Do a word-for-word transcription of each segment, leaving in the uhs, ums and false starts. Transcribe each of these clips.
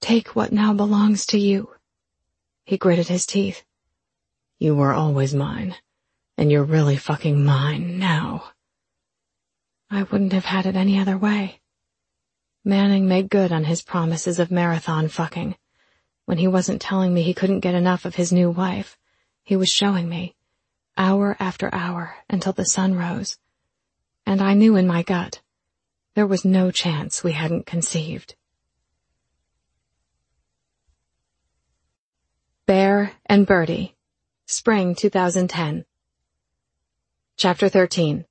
Take what now belongs to you." He gritted his teeth. "You were always mine, and you're really fucking mine now." I wouldn't have had it any other way. Manning made good on his promises of marathon fucking. When he wasn't telling me he couldn't get enough of his new wife, he was showing me, hour after hour, until the sun rose. And I knew in my gut, there was no chance we hadn't conceived. Bear and Birdie, Spring two thousand ten. Chapter thirteen.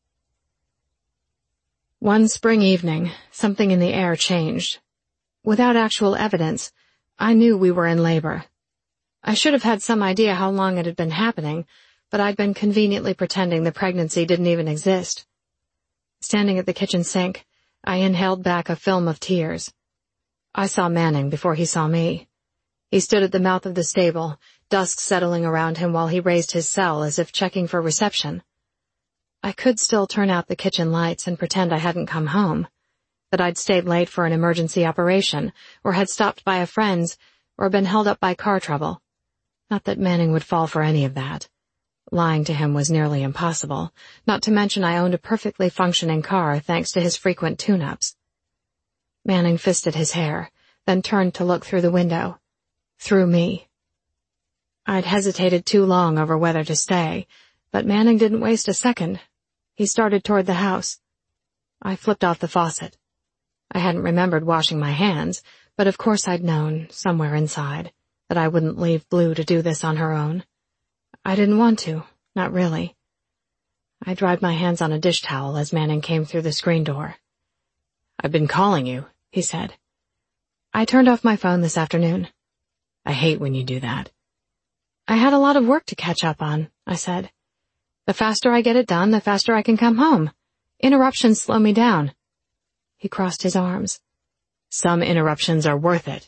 One spring evening, something in the air changed. Without actual evidence, I knew we were in labor. I should have had some idea how long it had been happening, but I'd been conveniently pretending the pregnancy didn't even exist. Standing at the kitchen sink, I inhaled back a film of tears. I saw Manning before he saw me. He stood at the mouth of the stable, dusk settling around him while he raised his cell as if checking for reception. I could still turn out the kitchen lights and pretend I hadn't come home, that I'd stayed late for an emergency operation, or had stopped by a friend's, or been held up by car trouble. Not that Manning would fall for any of that. Lying to him was nearly impossible, not to mention I owned a perfectly functioning car thanks to his frequent tune-ups. Manning fisted his hair, then turned to look through the window. Through me. I'd hesitated too long over whether to stay, but Manning didn't waste a second. He started toward the house. I flipped off the faucet. I hadn't remembered washing my hands, but of course I'd known, somewhere inside, that I wouldn't leave Blue to do this on her own. I didn't want to, not really. I dried my hands on a dish towel as Manning came through the screen door. "I've been calling you," he said. "I turned off my phone this afternoon." "I hate when you do that." "I had a lot of work to catch up on," I said. "The faster I get it done, the faster I can come home. Interruptions slow me down." He crossed his arms. "Some interruptions are worth it."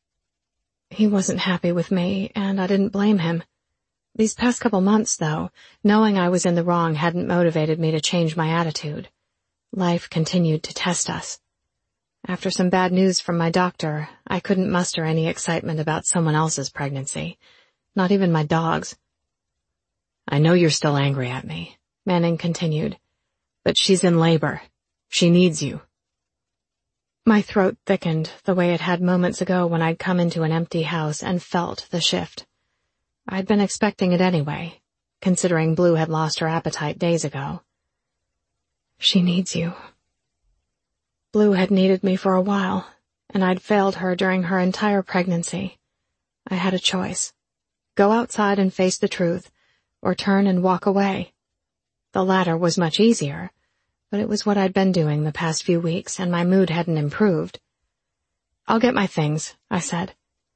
He wasn't happy with me, and I didn't blame him. These past couple months, though, knowing I was in the wrong hadn't motivated me to change my attitude. Life continued to test us. After some bad news from my doctor, I couldn't muster any excitement about someone else's pregnancy. Not even my dog's. "I know you're still angry at me," Manning continued, "but she's in labor. She needs you." My throat thickened the way it had moments ago when I'd come into an empty house and felt the shift. I'd been expecting it anyway, considering Blue had lost her appetite days ago. "She needs you." Blue had needed me for a while, and I'd failed her during her entire pregnancy. I had a choice. Go outside and face the truth, or turn and walk away. The latter was much easier, but it was what I'd been doing the past few weeks, and my mood hadn't improved. "I'll get my things," I said.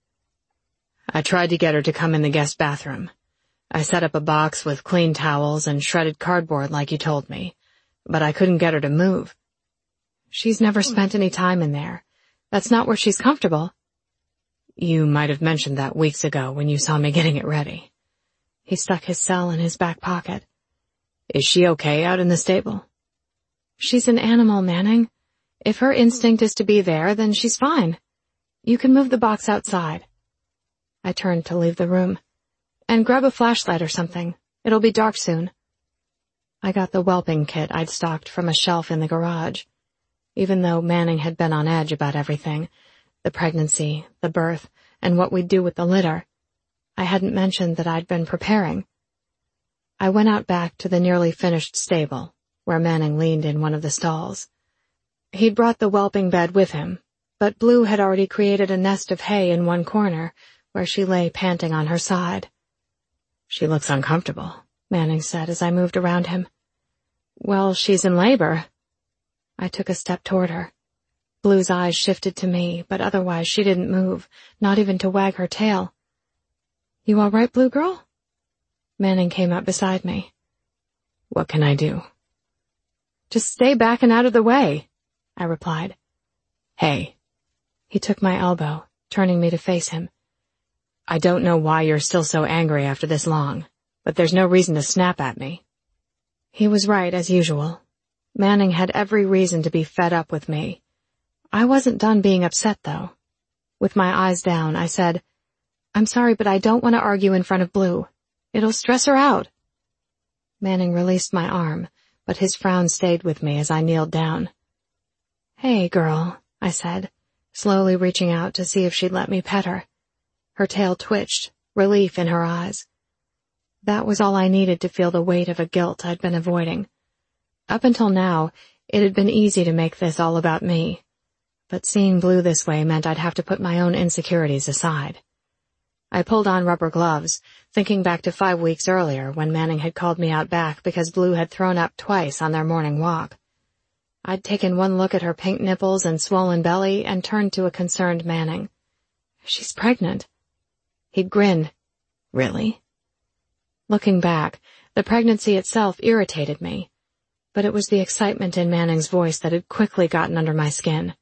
I tried to get her to come in the guest bathroom. I set up a box with clean towels and shredded cardboard like you told me, but I couldn't get her to move. "She's never spent any time in there. That's not where she's comfortable." "You might have mentioned that weeks ago when you saw me getting it ready." He stuck his cell in his back pocket. "Is she okay out in the stable?" "She's an animal, Manning. If her instinct is to be there, then she's fine. You can move the box outside." I turned to leave the room. "And grab a flashlight or something. It'll be dark soon." I got the whelping kit I'd stocked from a shelf in the garage. Even though Manning had been on edge about everything, the pregnancy, the birth, and what we'd do with the litter, I hadn't mentioned that I'd been preparing. I went out back to the nearly finished stable, where Manning leaned in one of the stalls. He'd brought the whelping bed with him, but Blue had already created a nest of hay in one corner, where she lay panting on her side. "She looks uncomfortable," Manning said as I moved around him. "Well, she's in labor." I took a step toward her. Blue's eyes shifted to me, but otherwise she didn't move, not even to wag her tail. "You all right, Blue Girl?" Manning came up beside me. "What can I do?" "Just stay back and out of the way," I replied. "Hey." He took my elbow, turning me to face him. "I don't know why you're still so angry after this long, but there's no reason to snap at me." He was right, as usual. Manning had every reason to be fed up with me. I wasn't done being upset, though. With my eyes down, I said, "I'm sorry, but I don't want to argue in front of Blue. It'll stress her out." Manning released my arm, but his frown stayed with me as I kneeled down. "Hey, girl," I said, slowly reaching out to see if she'd let me pet her. Her tail twitched, relief in her eyes. That was all I needed to feel the weight of a guilt I'd been avoiding. Up until now, it had been easy to make this all about me. But seeing Blue this way meant I'd have to put my own insecurities aside. I pulled on rubber gloves, thinking back to five weeks earlier when Manning had called me out back because Blue had thrown up twice on their morning walk. I'd taken one look at her pink nipples and swollen belly and turned to a concerned Manning. "She's pregnant." He'd grinned. "Really?" Looking back, the pregnancy itself irritated me, but it was the excitement in Manning's voice that had quickly gotten under my skin.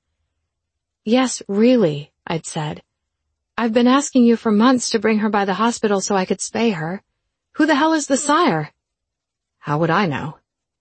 "Yes, really," I'd said. "I've been asking you for months to bring her by the hospital so I could spay her. Who the hell is the sire?" "How would I know?"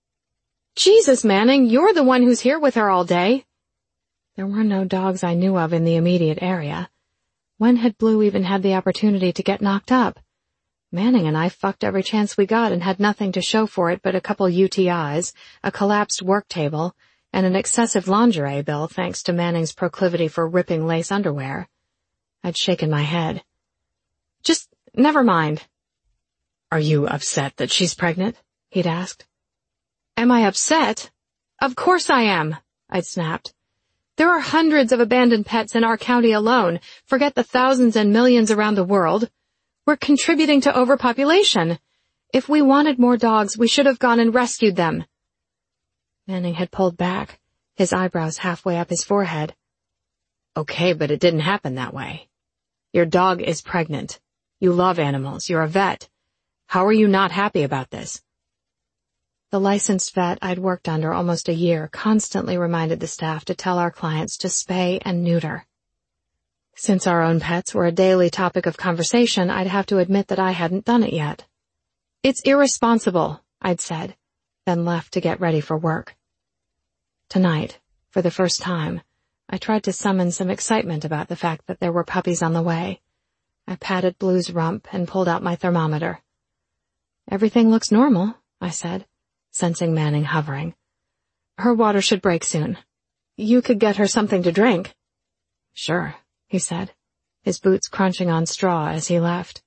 "Jesus, Manning, you're the one who's here with her all day." There were no dogs I knew of in the immediate area. When had Blue even had the opportunity to get knocked up? Manning and I fucked every chance we got and had nothing to show for it but a couple U T Is, a collapsed work table, and an excessive lingerie bill thanks to Manning's proclivity for ripping lace underwear. I'd shaken my head. "Just never mind." "Are you upset that she's pregnant?" he'd asked. "Am I upset? Of course I am," I'd snapped. "There are hundreds of abandoned pets in our county alone, forget the thousands and millions around the world. We're contributing to overpopulation. If we wanted more dogs, we should have gone and rescued them." Manning had pulled back, his eyebrows halfway up his forehead. "Okay, but it didn't happen that way. Your dog is pregnant. You love animals. You're a vet. How are you not happy about this?" The licensed vet I'd worked under almost a year constantly reminded the staff to tell our clients to spay and neuter. Since our own pets were a daily topic of conversation, I'd have to admit that I hadn't done it yet. "It's irresponsible," I'd said, then left to get ready for work. Tonight, for the first time, I tried to summon some excitement about the fact that there were puppies on the way. I patted Blue's rump and pulled out my thermometer. "Everything looks normal," I said, sensing Manning hovering. "Her water should break soon. You could get her something to drink." "Sure," he said, his boots crunching on straw as he left.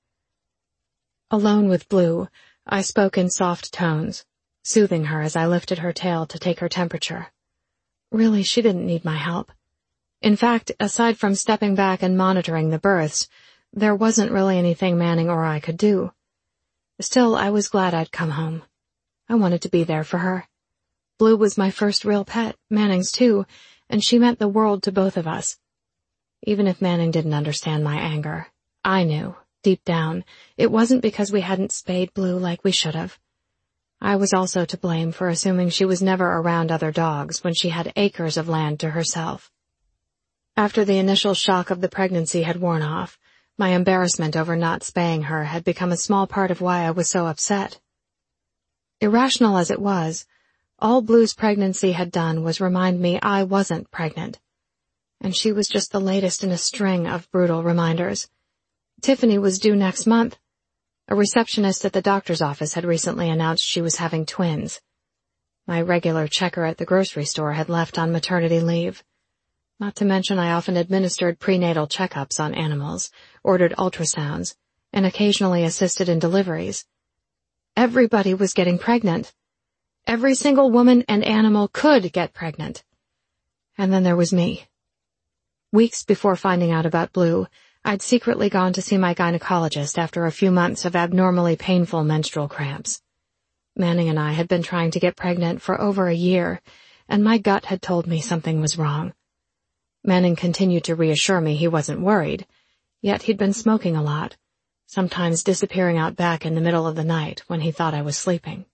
Alone with Blue, I spoke in soft tones, soothing her as I lifted her tail to take her temperature. Really, she didn't need my help. In fact, aside from stepping back and monitoring the births, there wasn't really anything Manning or I could do. Still, I was glad I'd come home. I wanted to be there for her. Blue was my first real pet, Manning's too, and she meant the world to both of us. Even if Manning didn't understand my anger, I knew, deep down, it wasn't because we hadn't spayed Blue like we should have. I was also to blame for assuming she was never around other dogs when she had acres of land to herself. After the initial shock of the pregnancy had worn off, my embarrassment over not spaying her had become a small part of why I was so upset. Irrational as it was, all Blue's pregnancy had done was remind me I wasn't pregnant. And she was just the latest in a string of brutal reminders. Tiffany was due next month. A receptionist at the doctor's office had recently announced she was having twins. My regular checker at the grocery store had left on maternity leave. Not to mention I often administered prenatal checkups on animals, ordered ultrasounds, and occasionally assisted in deliveries. Everybody was getting pregnant. Every single woman and animal could get pregnant. And then there was me. Weeks before finding out about Blue, I'd secretly gone to see my gynecologist after a few months of abnormally painful menstrual cramps. Manning and I had been trying to get pregnant for over a year, and my gut had told me something was wrong. Manning continued to reassure me he wasn't worried, yet he'd been smoking a lot, sometimes disappearing out back in the middle of the night when he thought I was sleeping.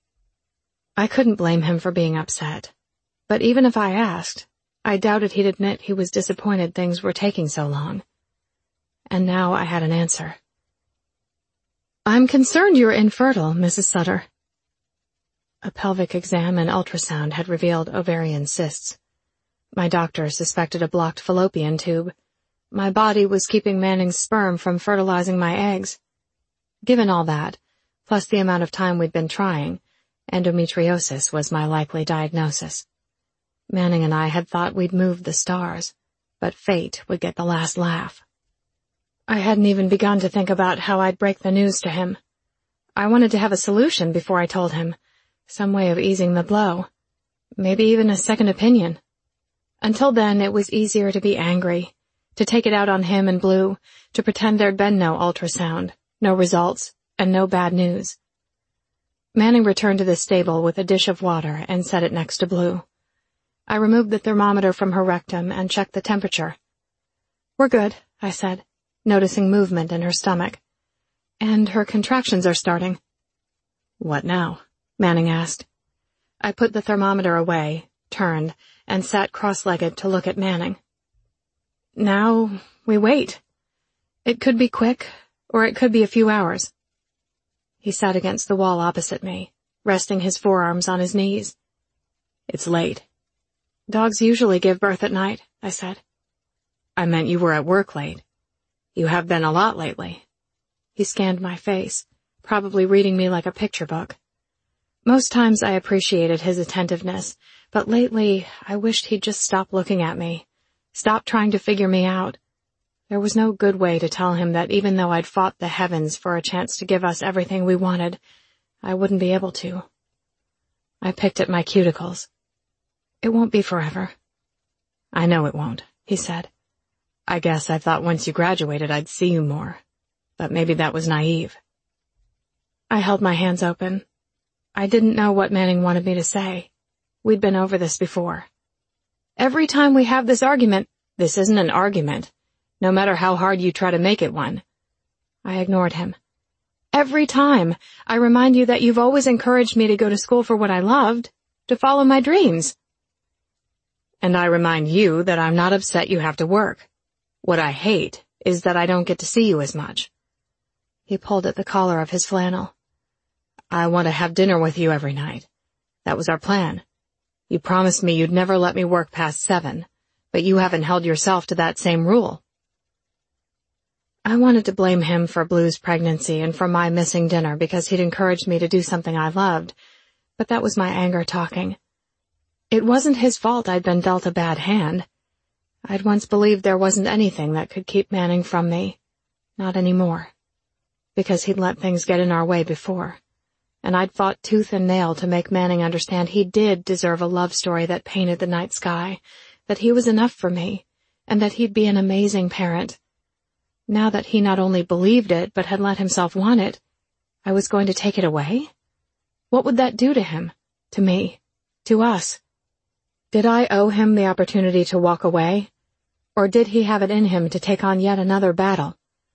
I couldn't blame him for being upset, but even if I asked, I doubted he'd admit he was disappointed things were taking so long. And now I had an answer. "I'm concerned you're infertile, Missus Sutter." A pelvic exam and ultrasound had revealed ovarian cysts. My doctor suspected a blocked fallopian tube. My body was keeping Manning's sperm from fertilizing my eggs. Given all that, plus the amount of time we'd been trying, endometriosis was my likely diagnosis. Manning and I had thought we'd moved the stars, but fate would get the last laugh. I hadn't even begun to think about how I'd break the news to him. I wanted to have a solution before I told him, some way of easing the blow, maybe even a second opinion. Until then, it was easier to be angry, to take it out on him and Blue, to pretend there'd been no ultrasound, no results, and no bad news. Manning returned to the stable with a dish of water and set it next to Blue. I removed the thermometer from her rectum and checked the temperature. "We're good," I said, noticing movement in her stomach. "And her contractions are starting." "What now?" Manning asked. I put the thermometer away, turned, and sat cross-legged to look at Manning. "Now, we wait. It could be quick, or it could be a few hours." He sat against the wall opposite me, resting his forearms on his knees. "It's late." "Dogs usually give birth at night," I said. "I meant you were at work late. You have been a lot lately." He scanned my face, probably reading me like a picture book. Most times I appreciated his attentiveness, but lately I wished he'd just stop looking at me, stop trying to figure me out. There was no good way to tell him that even though I'd fought the heavens for a chance to give us everything we wanted, I wouldn't be able to. I picked at my cuticles. "It won't be forever." "I know it won't," he said. "I guess I thought once you graduated I'd see you more, but maybe that was naive." I held my hands open. I didn't know what Manning wanted me to say. We'd been over this before. "Every time we have this argument—" "This isn't an argument, no matter how hard you try to make it one." I ignored him. "Every time I remind you that you've always encouraged me to go to school for what I loved, to follow my dreams." "And I remind you that I'm not upset you have to work. What I hate is that I don't get to see you as much." He pulled at the collar of his flannel. "I want to have dinner with you every night. That was our plan. You promised me you'd never let me work past seven, but you haven't held yourself to that same rule." I wanted to blame him for Blue's pregnancy and for my missing dinner because he'd encouraged me to do something I loved, but that was my anger talking. It wasn't his fault I'd been dealt a bad hand. I'd once believed there wasn't anything that could keep Manning from me. Not anymore. Because he'd let things get in our way before. And I'd fought tooth and nail to make Manning understand he did deserve a love story that painted the night sky, that he was enough for me, and that he'd be an amazing parent. Now that he not only believed it, but had let himself want it, I was going to take it away? What would that do to him? To me? To us? Did I owe him the opportunity to walk away? Or did he have it in him to take on yet another battle?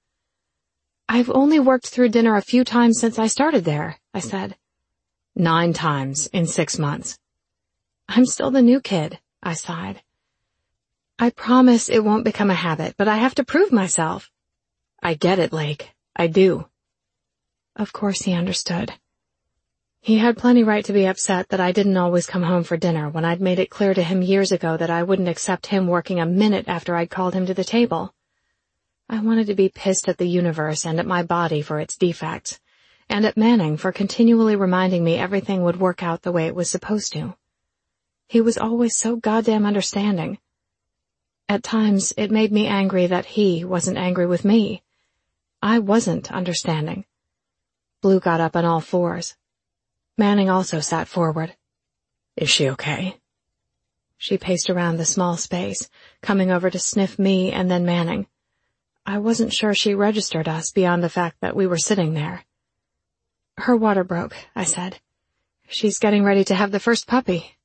"I've only worked through dinner a few times since I started there," I said. "Nine times in six months." "I'm still the new kid," I sighed. "I promise it won't become a habit, but I have to prove myself." "I get it, Lake. I do." Of course he understood. He had plenty right to be upset that I didn't always come home for dinner when I'd made it clear to him years ago that I wouldn't accept him working a minute after I'd called him to the table. I wanted to be pissed at the universe and at my body for its defects, and at Manning for continually reminding me everything would work out the way it was supposed to. He was always so goddamn understanding. At times, it made me angry that he wasn't angry with me. I wasn't understanding. Blue got up on all fours. Manning also sat forward. "Is she okay?" She paced around the small space, coming over to sniff me and then Manning. I wasn't sure she registered us beyond the fact that we were sitting there. "Her water broke," I said. "She's getting ready to have the first puppy."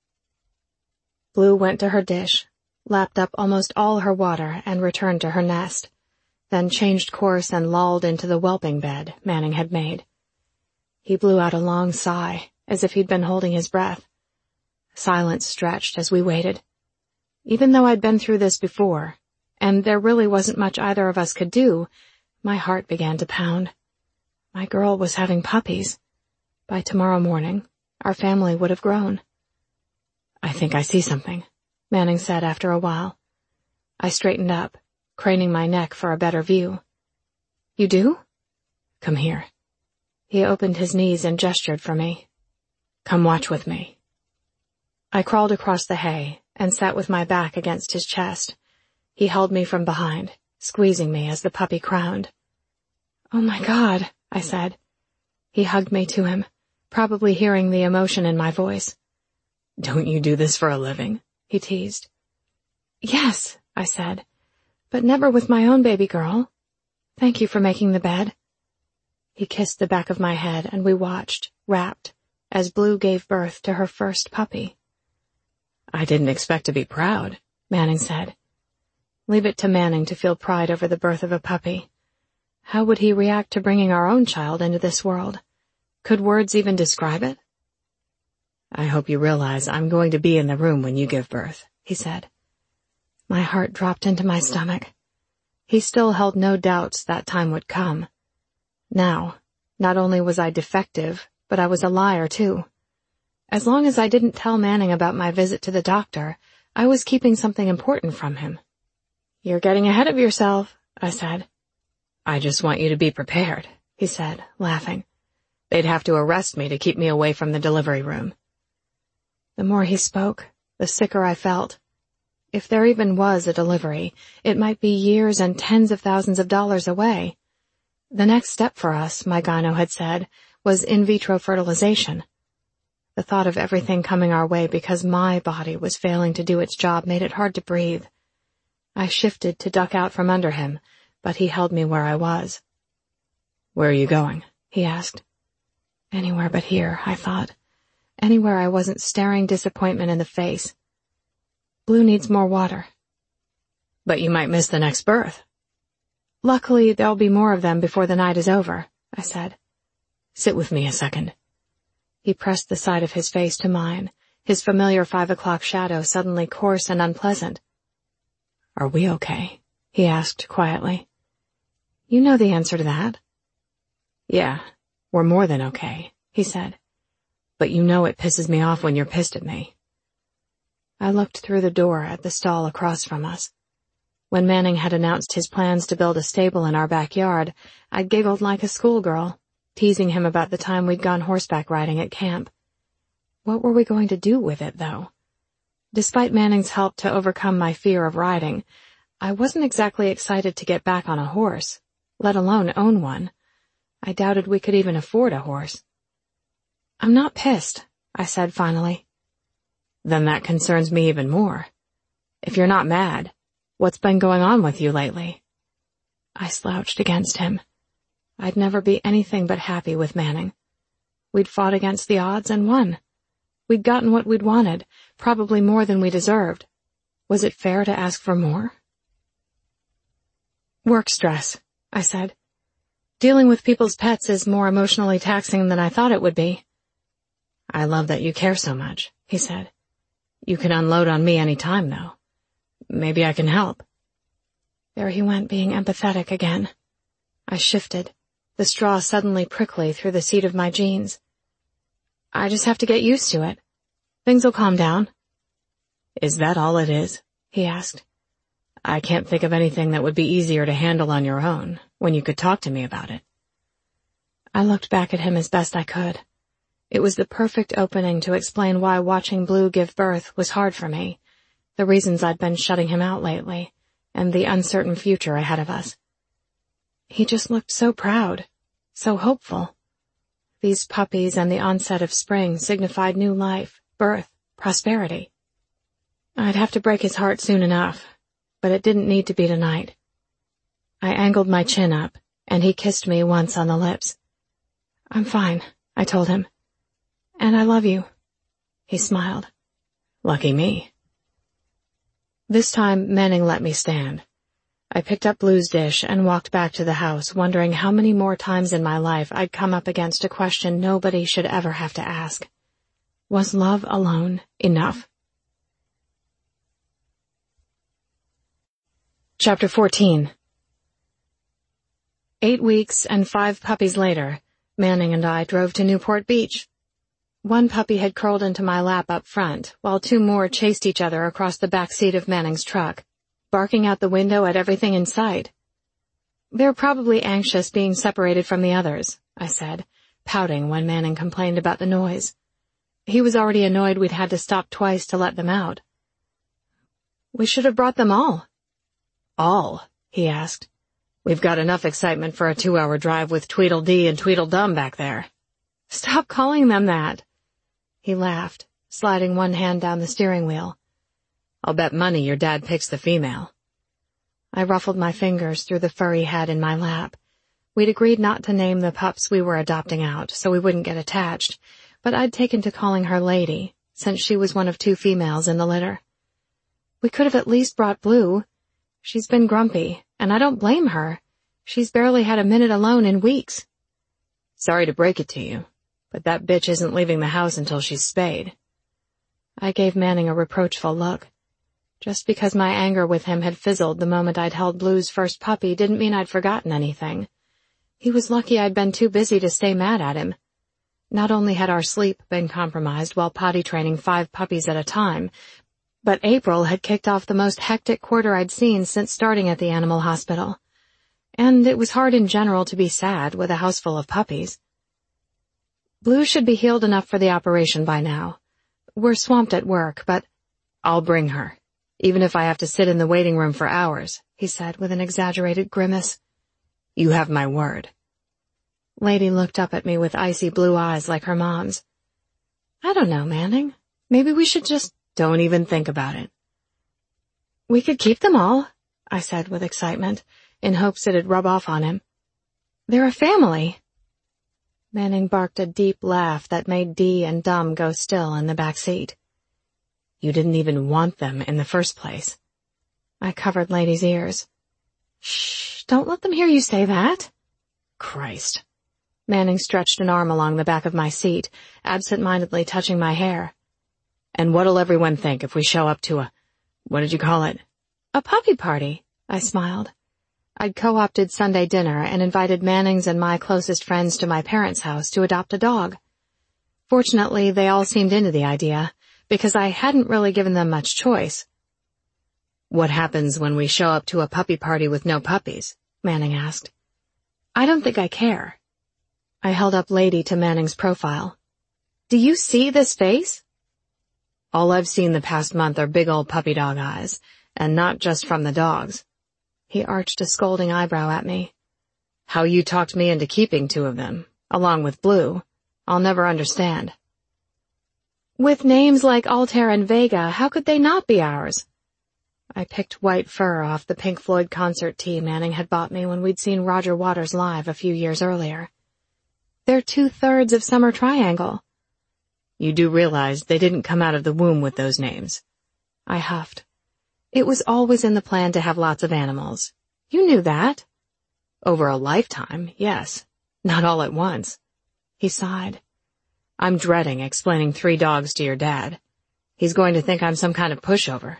Blue went to her dish, lapped up almost all her water, and returned to her nest, then changed course and lolled into the whelping bed Manning had made. He blew out a long sigh, as if he'd been holding his breath. Silence stretched as we waited. Even though I'd been through this before, and there really wasn't much either of us could do, my heart began to pound. My girl was having puppies. By tomorrow morning, our family would have grown. "I think I see something," Manning said after a while. I straightened up. craning my neck for a better view. You do? Come here. He opened his knees and gestured for me. Come watch with me. I crawled across the hay and sat with my back against his chest. He held me from behind, squeezing me as the puppy crowned. Oh my God, I said. He hugged me to him, probably hearing the emotion in my voice. Don't you do this for a living? He teased. Yes, I said, but never with my own baby girl. Thank you for making the bed. He kissed the back of my head and we watched, rapt, as Blue gave birth to her first puppy. I didn't expect to be proud, Manning said. Leave it to Manning to feel pride over the birth of a puppy. How would he react to bringing our own child into this world? Could words even describe it? I hope you realize I'm going to be in the room when you give birth, he said. My heart dropped into my stomach. He still held no doubts that time would come. Now, not only was I defective, but I was a liar too. As long as I didn't tell Manning about my visit to the doctor, I was keeping something important from him. You're getting ahead of yourself, I said. I just want you to be prepared, he said, laughing. They'd have to arrest me to keep me away from the delivery room. The more he spoke, the sicker I felt. If there even was a delivery, it might be years and tens of thousands of dollars away. The next step for us, my gyno had said, was in vitro fertilization. The thought of everything coming our way because my body was failing to do its job made it hard to breathe. I shifted to duck out from under him, but he held me where I was. Where are you going? He asked. Anywhere but here, I thought. Anywhere I wasn't staring disappointment in the face. Blue needs more water. But you might miss the next birth. Luckily, there'll be more of them before the night is over, I said. Sit with me a second. He pressed the side of his face to mine, his familiar five o'clock shadow suddenly coarse and unpleasant. Are we okay? He asked quietly. You know the answer to that. Yeah, we're more than okay, he said. But you know it pisses me off when you're pissed at me. I looked through the door at the stall across from us. When Manning had announced his plans to build a stable in our backyard, I giggled like a schoolgirl, teasing him about the time we'd gone horseback riding at camp. What were we going to do with it, though? Despite Manning's help to overcome my fear of riding, I wasn't exactly excited to get back on a horse, let alone own one. I doubted we could even afford a horse. I'm not pissed, I said finally. Then that concerns me even more. If you're not mad, what's been going on with you lately? I slouched against him. I'd never be anything but happy with Manning. We'd fought against the odds and won. We'd gotten what we'd wanted, probably more than we deserved. Was it fair to ask for more? Work stress, I said. Dealing with people's pets is more emotionally taxing than I thought it would be. I love that you care so much, he said. You can unload on me any time, though. Maybe I can help. There he went, being empathetic again. I shifted, the straw suddenly prickly through the seat of my jeans. I just have to get used to it. Things'll calm down. Is that all it is? He asked. I can't think of anything that would be easier to handle on your own, when you could talk to me about it. I looked back at him as best I could. It was the perfect opening to explain why watching Blue give birth was hard for me, the reasons I'd been shutting him out lately, and the uncertain future ahead of us. He just looked so proud, so hopeful. These puppies and the onset of spring signified new life, birth, prosperity. I'd have to break his heart soon enough, but it didn't need to be tonight. I angled my chin up, and he kissed me once on the lips. I'm fine, I told him. And I love you. He smiled. Lucky me. This time, Manning let me stand. I picked up Blue's dish and walked back to the house, wondering how many more times in my life I'd come up against a question nobody should ever have to ask. Was love alone enough? Chapter fourteen. Eight weeks and five puppies later, Manning and I drove to Newport Beach. One puppy had curled into my lap up front, while two more chased each other across the back seat of Manning's truck. barking out the window at everything in sight. They're probably anxious being separated from the others, I said, pouting when Manning complained about the noise. He was already annoyed we'd had to stop twice to let them out. We should have brought them all. All? He asked. We've got enough excitement for a two-hour drive with Tweedledee and Tweedledum back there. Stop calling them that. He laughed, sliding one hand down the steering wheel. I'll bet money your dad picks the female. I ruffled my fingers through the furry head in my lap. We'd agreed not to name the pups we were adopting out, so we wouldn't get attached, but I'd taken to calling her Lady, since she was one of two females in the litter. We could have at least brought Blue. She's been grumpy, and I don't blame her. She's barely had a minute alone in weeks. Sorry to break it to you, but that bitch isn't leaving the house until she's spayed. I gave Manning a reproachful look. Just because my anger with him had fizzled the moment I'd held Blue's first puppy didn't mean I'd forgotten anything. He was lucky I'd been too busy to stay mad at him. Not only had our sleep been compromised while potty training five puppies at a time, but April had kicked off the most hectic quarter I'd seen since starting at the animal hospital. And it was hard in general to be sad with a house full of puppies. Blue should be healed enough for the operation by now. We're swamped at work, but I'll bring her, even if I have to sit in the waiting room for hours, he said with an exaggerated grimace. You have my word. Lady looked up at me with icy blue eyes like her mom's. I don't know, Manning. Maybe we should just... Don't even think about it. We could keep them all, I said with excitement, in hopes it'd rub off on him. They're a family. Manning barked a deep laugh that made Dee and Dum go still in the back seat. You didn't even want them in the first place. I covered Lady's ears. Shh, don't let them hear you say that. Christ. Manning stretched an arm along the back of my seat, absent-mindedly touching my hair. And what'll everyone think if we show up to a, what did you call it? A puppy party, I smiled. I'd co-opted Sunday dinner and invited Manning's and my closest friends to my parents' house to adopt a dog. Fortunately, they all seemed into the idea, because I hadn't really given them much choice. What happens when we show up to a puppy party with no puppies? Manning asked. I don't think I care. I held up Lady to Manning's profile. Do you see this face? All I've seen the past month are big old puppy dog eyes, and not just from the dogs. He arched a scolding eyebrow at me. How you talked me into keeping two of them, along with Blue, I'll never understand. With names like Altair and Vega, how could they not be ours? I picked white fur off the Pink Floyd concert tee Manning had bought me when we'd seen Roger Waters live a few years earlier. They're two-thirds of Summer Triangle. You do realize they didn't come out of the womb with those names. I huffed. It was always in the plan to have lots of animals. You knew that. Over a lifetime, yes. Not all at once. He sighed. I'm dreading explaining three dogs to your dad. He's going to think I'm some kind of pushover.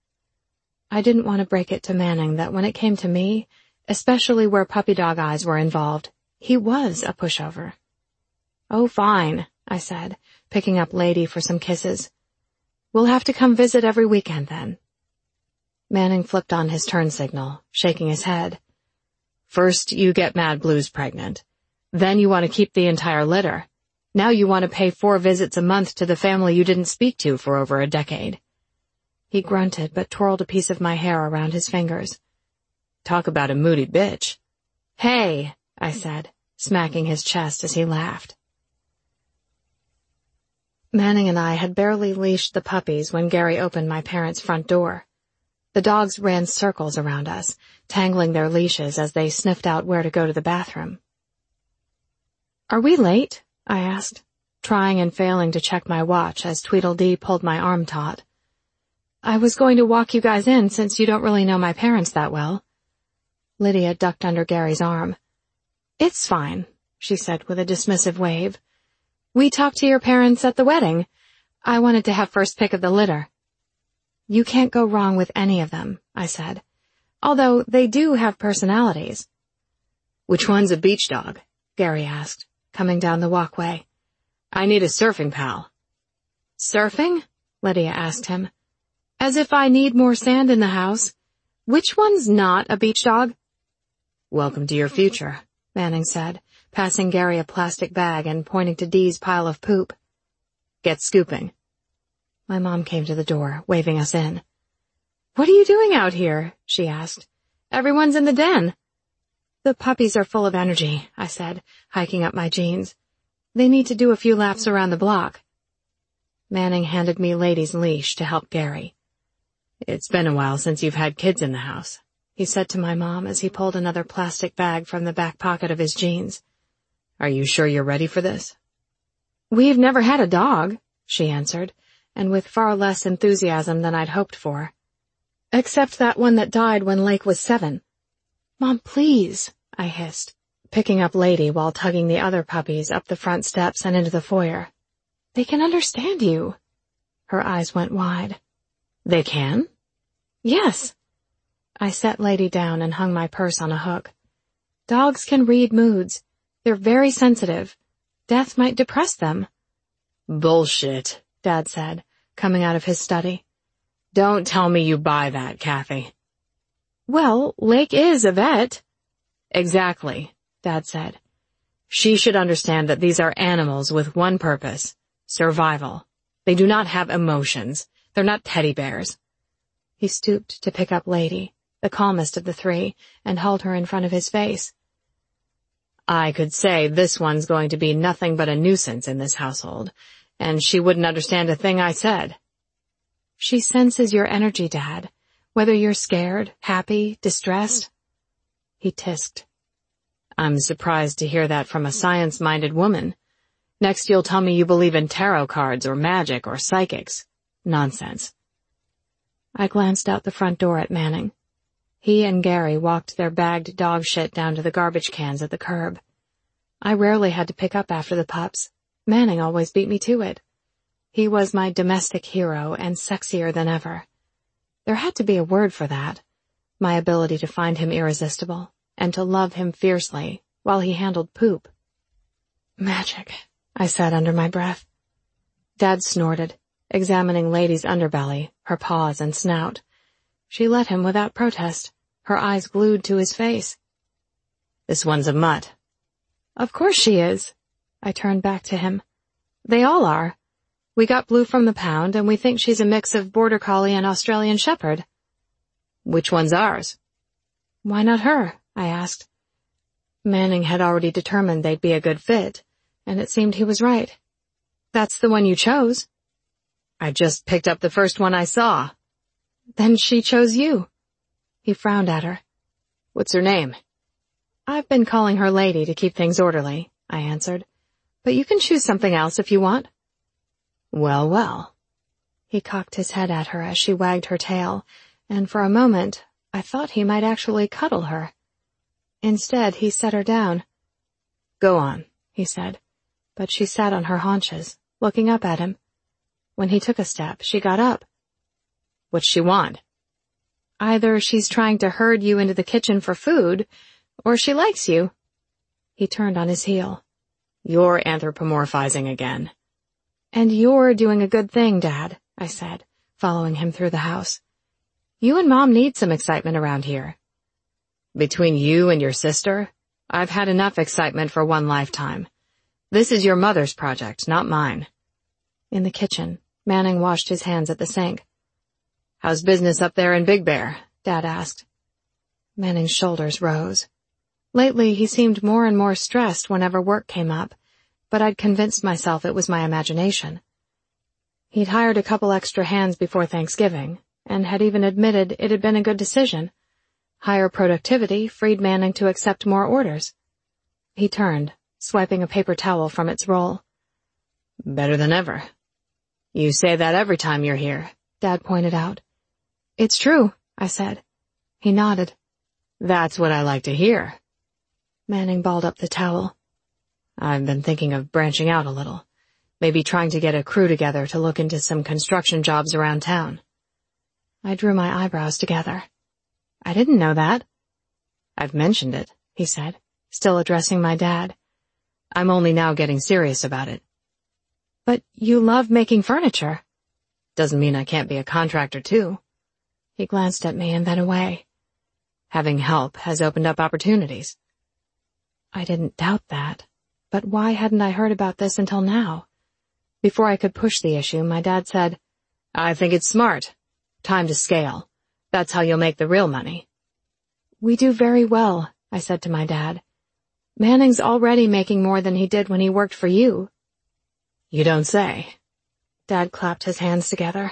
I didn't want to break it to Manning that when it came to me, especially where puppy dog eyes were involved, he was a pushover. Oh, fine, I said, picking up Lady for some kisses. We'll have to come visit every weekend then. Manning flipped on his turn signal, shaking his head. First, you get Mad Blues pregnant. Then you want to keep the entire litter. Now you want to pay four visits a month to the family you didn't speak to for over a decade. He grunted but twirled a piece of my hair around his fingers. Talk about a moody bitch. Hey, I said, smacking his chest as he laughed. Manning and I had barely leashed the puppies when Gary opened my parents' front door. The dogs ran circles around us, tangling their leashes as they sniffed out where to go to the bathroom. Are we late? I asked, trying and failing to check my watch as Tweedledee pulled my arm taut. I was going to walk you guys in since you don't really know my parents that well. Lydia ducked under Gary's arm. It's fine, she said with a dismissive wave. We talked to your parents at the wedding. I wanted to have first pick of the litter. You can't go wrong with any of them, I said, although they do have personalities. Which one's a beach dog? Gary asked, coming down the walkway. I need a surfing pal. Surfing? Lydia asked him. As if I need more sand in the house. Which one's not a beach dog? Welcome to your future, Manning said, passing Gary a plastic bag and pointing to Dee's pile of poop. Get scooping. My mom came to the door, waving us in. What are you doing out here? She asked. Everyone's in the den. The puppies are full of energy, I said, hiking up my jeans. They need to do a few laps around the block. Manning handed me Lady's leash to help Gary. It's been a while since you've had kids in the house, he said to my mom as he pulled another plastic bag from the back pocket of his jeans. Are you sure you're ready for this? We've never had a dog, she answered, and with far less enthusiasm than I'd hoped for. Except that one that died when Lake was seven. Mom, please, I hissed, picking up Lady while tugging the other puppies up the front steps and into the foyer. They can understand you. Her eyes went wide. They can? Yes. I set Lady down and hung my purse on a hook. Dogs can read moods. They're very sensitive. Death might depress them. Bullshit, Dad said, coming out of his study. Don't tell me you buy that, Kathy. Well, Lake is a vet. Exactly, Dad said. She should understand that these are animals with one purpose, survival. They do not have emotions. They're not teddy bears. He stooped to pick up Lady, the calmest of the three, and held her in front of his face. I could say this one's going to be nothing but a nuisance in this household, and she wouldn't understand a thing I said. She senses your energy, Dad, whether you're scared, happy, distressed. He tisked. I'm surprised to hear that from a science-minded woman. Next you'll tell me you believe in tarot cards or magic or psychics. Nonsense. I glanced out the front door at Manning. He and Gary walked their bagged dog shit down to the garbage cans at the curb. I rarely had to pick up after the pups. Manning always beat me to it. He was my domestic hero and sexier than ever. There had to be a word for that, my ability to find him irresistible and to love him fiercely while he handled poop. Magic, I said under my breath. Dad snorted, examining Lady's underbelly, her paws and snout. She let him without protest, her eyes glued to his face. This one's a mutt. Of course she is. I turned back to him. They all are. We got Blue from the pound, and we think she's a mix of Border Collie and Australian Shepherd. Which one's ours? Why not her? I asked. Manning had already determined they'd be a good fit, and it seemed he was right. That's the one you chose. I just picked up the first one I saw. Then she chose you. He frowned at her. What's her name? I've been calling her Lady to keep things orderly, I answered. But you can choose something else if you want. Well, well. He cocked his head at her as she wagged her tail, and for a moment I thought he might actually cuddle her. Instead, he set her down. Go on, he said, but she sat on her haunches, looking up at him. When he took a step, she got up. What's she want? Either she's trying to herd you into the kitchen for food, or she likes you. He turned on his heel. You're anthropomorphizing again. And you're doing a good thing, Dad, I said, following him through the house. You and Mom need some excitement around here. Between you and your sister, I've had enough excitement for one lifetime. This is your mother's project, not mine. In the kitchen, Manning washed his hands at the sink. How's business up there in Big Bear? Dad asked. Manning's shoulders rose. Lately, he seemed more and more stressed whenever work came up, but I'd convinced myself it was my imagination. He'd hired a couple extra hands before Thanksgiving, and had even admitted it had been a good decision. Higher productivity freed Manning to accept more orders. He turned, swiping a paper towel from its roll. Better than ever. You say that every time you're here, Dad pointed out. It's true, I said. He nodded. That's what I like to hear. Manning balled up the towel. I've been thinking of branching out a little, maybe trying to get a crew together to look into some construction jobs around town. I drew my eyebrows together. I didn't know that. I've mentioned it, he said, still addressing my dad. I'm only now getting serious about it. But you love making furniture. Doesn't mean I can't be a contractor, too. He glanced at me and then away. Having help has opened up opportunities. I didn't doubt that, but why hadn't I heard about this until now? Before I could push the issue, my dad said, I think it's smart. Time to scale. That's how you'll make the real money. We do very well, I said to my dad. Manning's already making more than he did when he worked for you. You don't say. Dad clapped his hands together.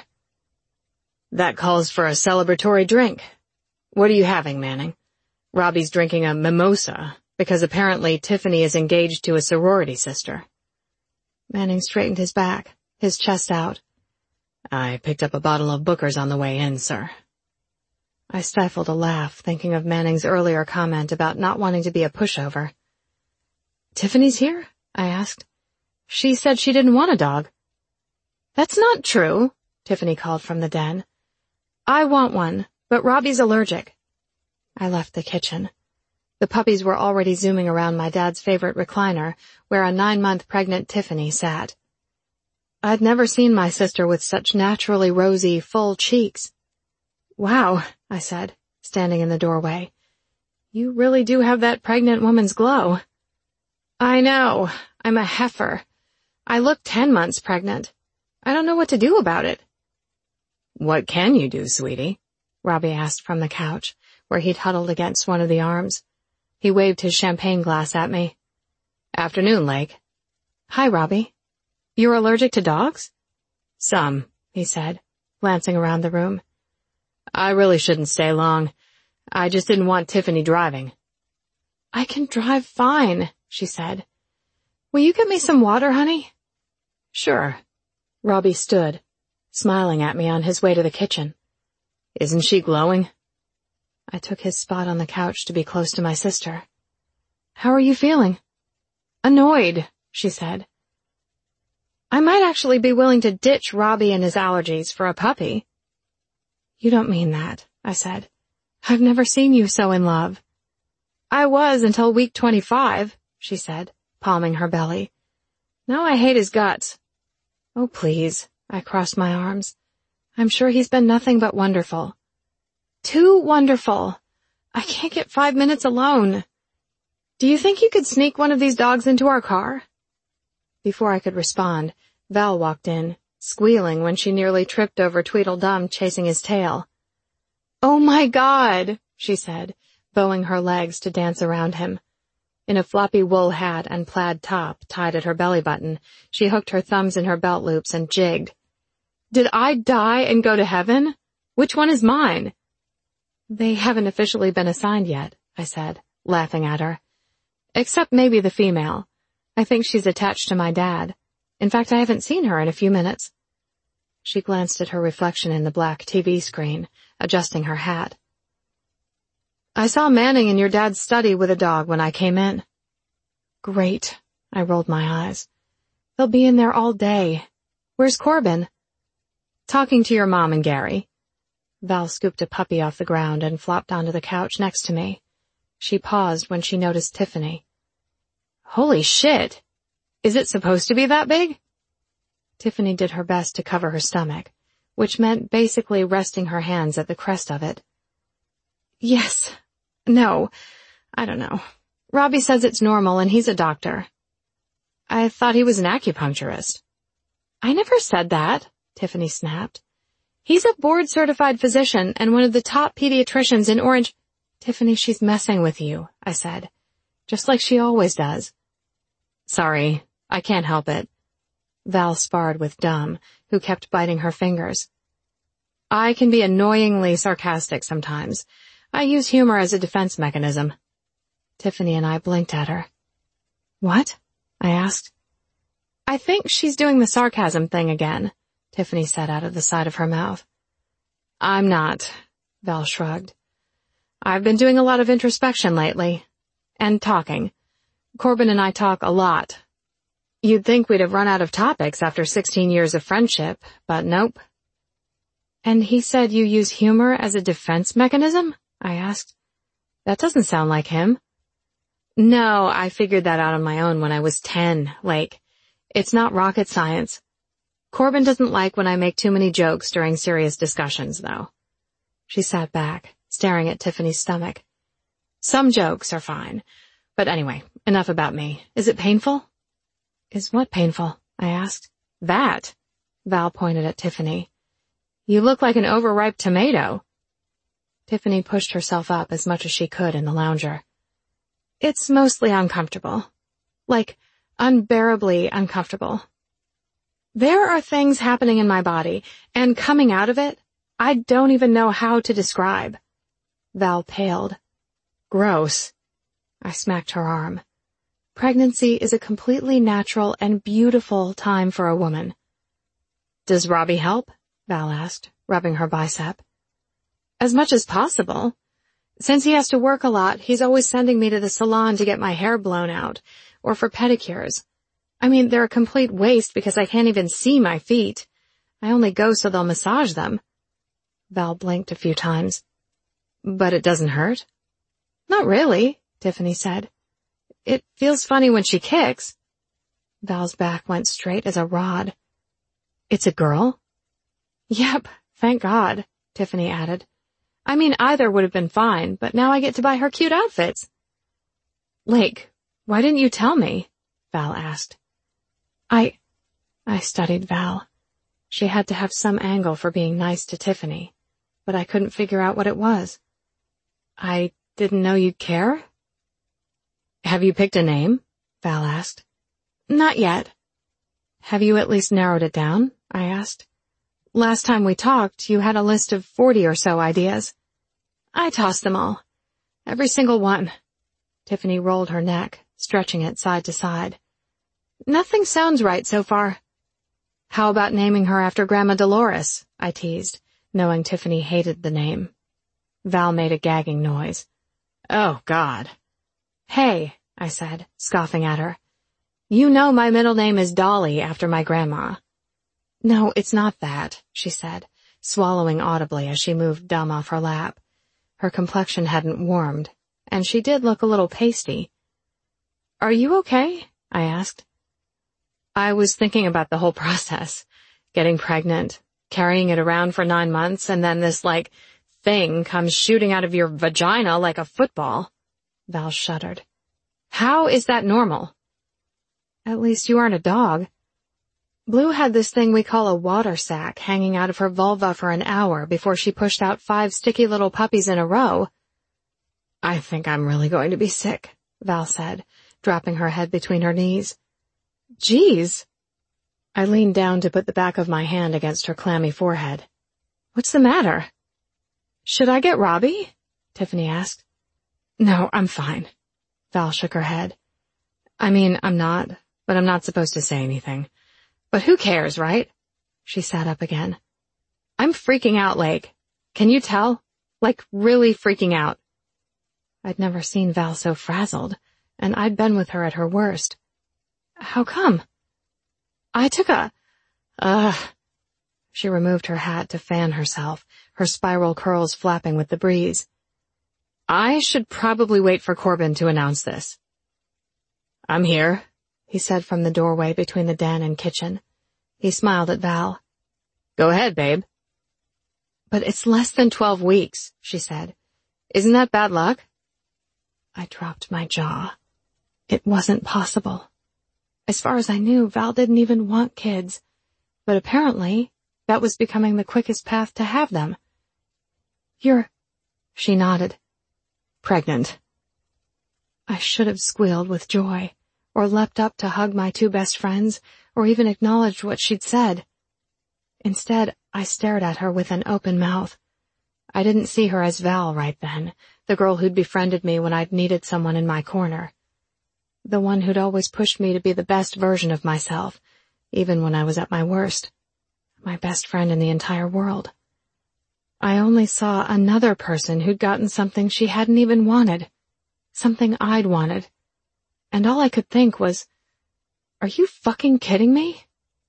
That calls for a celebratory drink. What are you having, Manning? Robbie's drinking a mimosa, because apparently Tiffany is engaged to a sorority sister. Manning straightened his back, his chest out. I picked up a bottle of Booker's on the way in, sir. I stifled a laugh, thinking of Manning's earlier comment about not wanting to be a pushover. Tiffany's here? I asked. She said she didn't want a dog. That's not true, Tiffany called from the den. I want one, but Robbie's allergic. I left the kitchen. The puppies were already zooming around my dad's favorite recliner, where a nine-month pregnant Tiffany sat. I'd never seen my sister with such naturally rosy, full cheeks. Wow, I said, standing in the doorway. You really do have that pregnant woman's glow. I know. I'm a heifer. I look ten months pregnant. I don't know what to do about it. What can you do, sweetie? Robbie asked from the couch, where he'd huddled against one of the arms. He waved his champagne glass at me. Afternoon, Lake. Hi, Robbie. You're allergic to dogs? Some, he said, glancing around the room. I really shouldn't stay long. I just didn't want Tiffany driving. I can drive fine, she said. Will you get me some water, honey? Sure. Robbie stood, smiling at me on his way to the kitchen. Isn't she glowing? I took his spot on the couch to be close to my sister. How are you feeling? Annoyed, she said. I might actually be willing to ditch Robbie and his allergies for a puppy. You don't mean that, I said. I've never seen you so in love. I was until week twenty-five, she said, palming her belly. Now I hate his guts. Oh, please, I crossed my arms. I'm sure he's been nothing but wonderful. Too wonderful. I can't get five minutes alone. Do you think you could sneak one of these dogs into our car? Before I could respond, Val walked in, squealing when she nearly tripped over Tweedledum chasing his tail. Oh my God, she said, bowing her legs to dance around him. In a floppy wool hat and plaid top tied at her belly button, she hooked her thumbs in her belt loops and jigged. Did I die and go to heaven? Which one is mine? They haven't officially been assigned yet, I said, laughing at her. Except maybe the female. I think she's attached to my dad. In fact, I haven't seen her in a few minutes. She glanced at her reflection in the black T V screen, adjusting her hat. I saw Manning in your dad's study with a dog when I came in. Great, I rolled my eyes. They'll be in there all day. Where's Corbin? Talking to your mom and Gary. Val scooped a puppy off the ground and flopped onto the couch next to me. She paused when she noticed Tiffany. Holy shit! Is it supposed to be that big? Tiffany did her best to cover her stomach, which meant basically resting her hands at the crest of it. Yes. No. I don't know. Robbie says it's normal and he's a doctor. I thought he was an acupuncturist. I never said that, Tiffany snapped. He's a board-certified physician and one of the top pediatricians in Orange. Tiffany, she's messing with you, I said, just like she always does. Sorry, I can't help it. Val sparred with Dum, who kept biting her fingers. I can be annoyingly sarcastic sometimes. I use humor as a defense mechanism. Tiffany and I blinked at her. What? I asked. I think she's doing the sarcasm thing again, Tiffany said out of the side of her mouth. I'm not, Val shrugged. I've been doing a lot of introspection lately. And talking. Corbin and I talk a lot. You'd think we'd have run out of topics after sixteen years of friendship, but nope. And he said you use humor as a defense mechanism? I asked. That doesn't sound like him. No, I figured that out on my own when I was ten, Lake. It's not rocket science. Corbin doesn't like when I make too many jokes during serious discussions, though. She sat back, staring at Tiffany's stomach, Some jokes are fine. But anyway, enough about me. Is it painful? Is what painful? I asked. That. Val pointed at Tiffany. You look like an overripe tomato. Tiffany pushed herself up as much as she could in the lounger. It's mostly uncomfortable. Like, unbearably uncomfortable. There are things happening in my body, and coming out of it, I don't even know how to describe. Val paled. Gross. I smacked her arm. Pregnancy is a completely natural and beautiful time for a woman. Does Robbie help? Val asked, rubbing her bicep. As much as possible. Since he has to work a lot, he's always sending me to the salon to get my hair blown out, or for pedicures. I mean, they're a complete waste because I can't even see my feet. I only go so they'll massage them. Val blinked a few times. But it doesn't hurt? Not really, Tiffany said. It feels funny when she kicks. Val's back went straight as a rod. It's a girl? Yep, thank God, Tiffany added. I mean, either would have been fine, but now I get to buy her cute outfits. Lake, why didn't you tell me? Val asked. I... I studied Val. She had to have some angle for being nice to Tiffany, but I couldn't figure out what it was. I didn't know you'd care? Have you picked a name? Val asked. Not yet. Have you at least narrowed it down? I asked. Last time we talked, you had a list of forty or so ideas. I tossed them all. Every single one. Tiffany rolled her neck, stretching it side to side. Nothing sounds right so far. How about naming her after Grandma Dolores? I teased, knowing Tiffany hated the name. Val made a gagging noise. Oh, God. Hey, I said, scoffing at her. You know my middle name is Dolly after my grandma. No, it's not that, she said, swallowing audibly as she moved Dumb off her lap. Her complexion hadn't warmed, and she did look a little pasty. Are you okay? I asked. I was thinking about the whole process. Getting pregnant, carrying it around for nine months, and then this, like, thing comes shooting out of your vagina like a football. Val shuddered. How is that normal? At least you aren't a dog. Blue had this thing we call a water sac hanging out of her vulva for an hour before she pushed out five sticky little puppies in a row. I think I'm really going to be sick, Val said, dropping her head between her knees. Geez. I leaned down to put the back of my hand against her clammy forehead. What's the matter? Should I get Robbie? Tiffany asked. No, I'm fine. Val shook her head. I mean, I'm not, but I'm not supposed to say anything. But who cares, right? She sat up again. I'm freaking out, Lake. Can you tell? Like, really freaking out. I'd never seen Val so frazzled, and I'd been with her at her worst. How come? I took a... Ugh. She removed her hat to fan herself, her spiral curls flapping with the breeze. I should probably wait for Corbin to announce this. I'm here, he said from the doorway between the den and kitchen. He smiled at Val. Go ahead, babe. But it's less than twelve weeks, she said. Isn't that bad luck? I dropped my jaw. It wasn't possible. As far as I knew, Val didn't even want kids. But apparently, that was becoming the quickest path to have them. You're... She nodded. Pregnant. I should have squealed with joy, or leapt up to hug my two best friends, or even acknowledged what she'd said. Instead, I stared at her with an open mouth. I didn't see her as Val right then, the girl who'd befriended me when I'd needed someone in my corner. The one who'd always pushed me to be the best version of myself, even when I was at my worst. My best friend in the entire world. I only saw another person who'd gotten something she hadn't even wanted. Something I'd wanted. And all I could think was, are you fucking kidding me?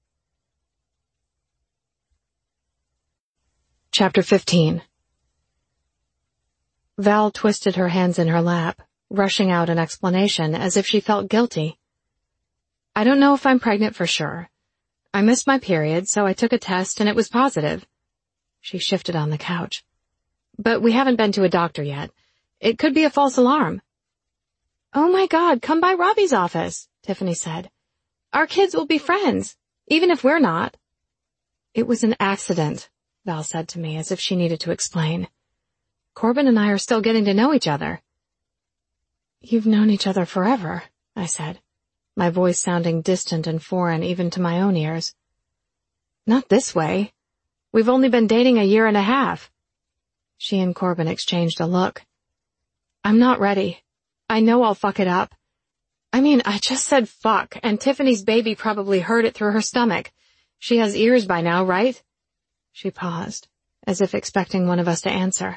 Chapter fifteen. Val twisted her hands in her lap, rushing out an explanation as if she felt guilty. I don't know if I'm pregnant for sure. I missed my period, so I took a test and it was positive. She shifted on the couch. But we haven't been to a doctor yet. It could be a false alarm. Oh my God, come by Robbie's office, Tiffany said. Our kids will be friends, even if we're not. It was an accident, Val said to me as if she needed to explain. Corbin and I are still getting to know each other. You've known each other forever, I said, my voice sounding distant and foreign even to my own ears. Not this way. We've only been dating a year and a half. She and Corbin exchanged a look. I'm not ready. I know I'll fuck it up. I mean, I just said fuck, and Tiffany's baby probably heard it through her stomach. She has ears by now, right? She paused, as if expecting one of us to answer.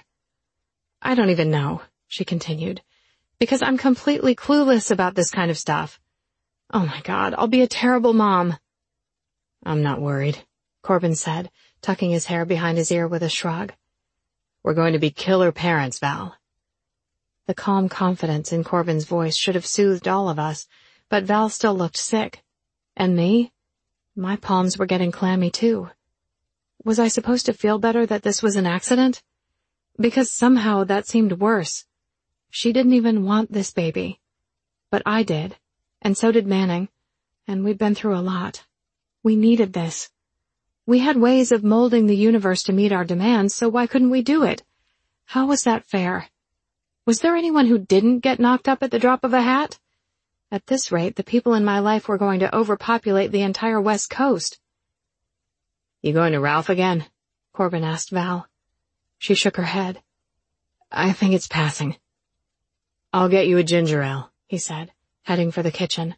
I don't even know, she continued, because I'm completely clueless about this kind of stuff. Oh my God, I'll be a terrible mom. I'm not worried, Corbin said, tucking his hair behind his ear with a shrug. We're going to be killer parents, Val. The calm confidence in Corbin's voice should have soothed all of us, but Val still looked sick. And me? My palms were getting clammy too. Was I supposed to feel better that this was an accident? Because somehow that seemed worse. She didn't even want this baby. But I did, and so did Manning, and we'd been through a lot. We needed this. We had ways of molding the universe to meet our demands, so why couldn't we do it? How was that fair? Was there anyone who didn't get knocked up at the drop of a hat? At this rate, the people in my life were going to overpopulate the entire West Coast. You going to Ralph again? Corbin asked Val. She shook her head. I think it's passing. I'll get you a ginger ale, he said, heading for the kitchen.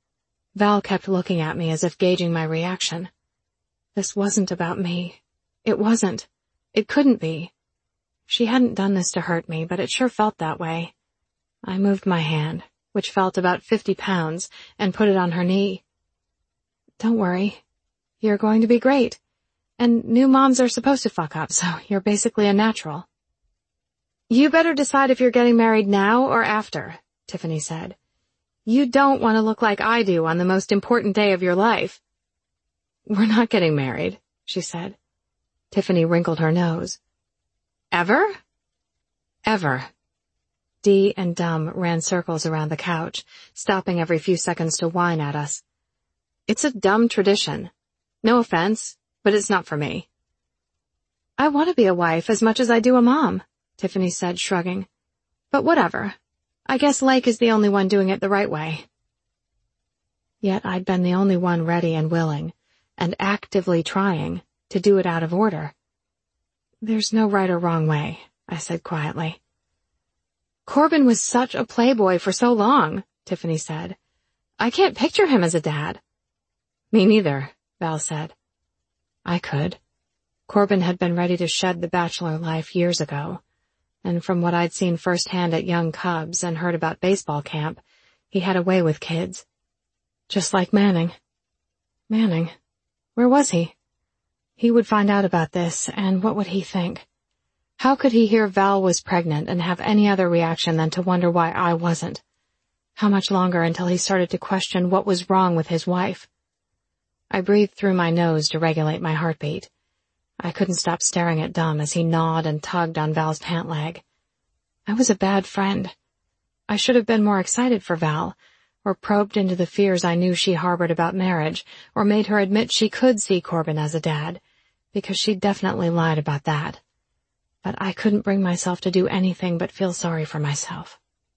Val kept looking at me as if gauging my reaction. This wasn't about me. It wasn't. It couldn't be. She hadn't done this to hurt me, but it sure felt that way. I moved my hand, which felt about fifty pounds, and put it on her knee. Don't worry. You're going to be great. And new moms are supposed to fuck up, so you're basically a natural. You better decide if you're getting married now or after, Tiffany said. You don't want to look like I do on the most important day of your life. We're not getting married, she said. Tiffany wrinkled her nose. Ever? Ever. Dee and Dum ran circles around the couch, stopping every few seconds to whine at us. It's a dumb tradition. No offense, but it's not for me. I want to be a wife as much as I do a mom, Tiffany said, shrugging. But whatever. I guess Lake is the only one doing it the right way. Yet I'd been the only one ready and willing, and actively trying, to do it out of order. There's no right or wrong way, I said quietly. Corbin was such a playboy for so long, Tiffany said. I can't picture him as a dad. Me neither, Val said. I could. Corbin had been ready to shed the bachelor life years ago, and from what I'd seen firsthand at Young Cubs and heard about baseball camp, he had a way with kids. Just like Manning. Manning? Where was he? He would find out about this, and what would he think? How could he hear Val was pregnant and have any other reaction than to wonder why I wasn't? How much longer until he started to question what was wrong with his wife? I breathed through my nose to regulate my heartbeat. I couldn't stop staring at Dum as he gnawed and tugged on Val's pant leg. I was a bad friend. I should have been more excited for Val, or probed into the fears I knew she harbored about marriage, or made her admit she could see Corbin as a dad, because she definitely lied about that. But I couldn't bring myself to do anything but feel sorry for myself.